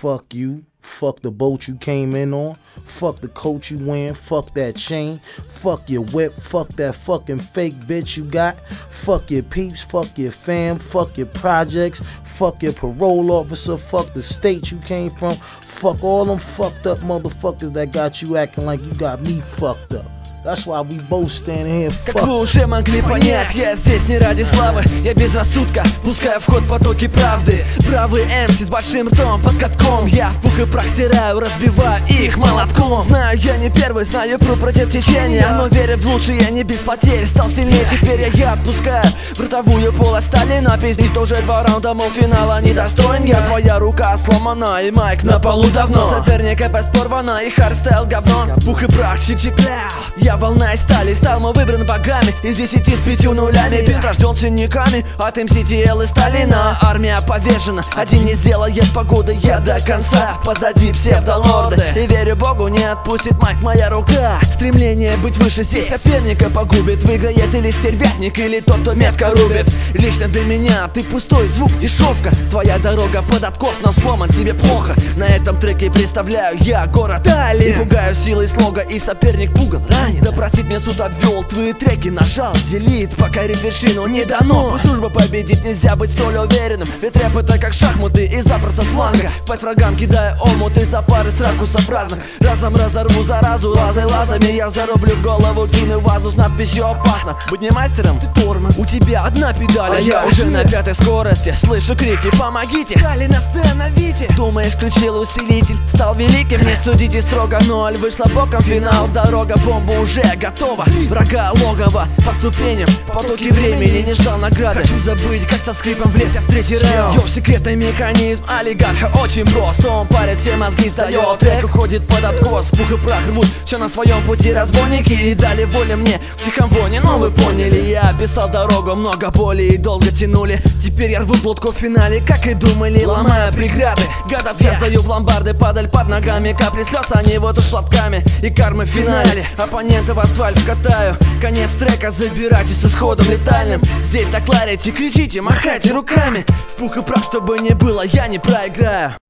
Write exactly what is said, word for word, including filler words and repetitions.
fuck you. Fuck the boat you came in on. Fuck the coat you wearing. Fuck that chain. Fuck your whip. Fuck that fucking fake bitch you got. Fuck your peeps. Fuck your fam. Fuck your projects. Fuck your parole officer. Fuck the state you came from. Fuck all them fucked up motherfuckers that got you acting like you got me fucked up. That's why we both standing here. Как вы уже могли понять, я здесь не ради славы. Я без рассудка, пускаю в ход потоки правды. Бравый эмси с большим ртом под катком. Я в пух и прах стираю, разбиваю их молотком. Знаю, я не первый, знаю про против течения, но верю в лучшее, не без потерь. Стал сильнее, теперь я отпускаю в ротовую полость Сталина. Пиздить тоже два раунда, мол, финала недостоин я. Твоя рука сломана и майк на полу давно. Соперника порвана и хардстайл говно. Пух и прах, чик-чик-ляу. Я волна из стали, стал мы выбран богами. Из десяти с пятью нулями. Бит рожден синяками от эм си ти эл и Сталина. Армия повержена, один не сделает погоды. Я до конца, позади псевдолорды. И верю Богу, не отпустит мать моя рука. Стремление быть выше здесь соперника погубит. Выиграет или стервятник, или тот, кто метко рубит. Лично для меня ты пустой звук, дешевка. Твоя дорога под откос, но сломан, тебе плохо. На этом треке представляю я город Али. И пугаю силой слога, и соперник пуган, ранен. Допросить меня суд обвел, твои треки нажал, делит, покорить вершину не дано. Пусть дружба победить, нельзя быть столь уверенным. Ведь рэп это как шахматы и запросто сланга. Пать врагам кидая омуты за пары с ракурсов разных. Разом разорву заразу, лазай лазами. Я зарублю голову, кину вазу с надписью опасно. Будь не мастером, ты тормоз. У тебя одна педаль, а я уже на пятой скорости. Слышу крики, помогите, Калин, остановите. Думаешь, включил усилитель, стал великим. Не судите строго, ноль, вышла боком финал. Дорога, бомба уже готова, врага логово по ступеням, потоки времени, не ждал награды. Хочу забыть, как со скрипом влез я в третий раунд. Йо, секретный механизм олигарха очень прост. Он парит все мозги, сдает трек, уходит под откос. Пух и прах рвут, все на своем пути разбойники. И дали волю мне в тихом воне, но вы поняли. Я описал дорогу, много боли и долго тянули. Теперь я рву глотку в финале, как и думали. Ломая преграды, гадов я сдаю в ломбарды. Падаль под ногами, капли слез, они вот с платками. И кармы в финале, оппонента в асфальт вкатаю. Конец трека забирайте с исходом летальным. Здесь так ларите, кричите, махайте руками. В пух и прах, чтобы не было, я не проиграю.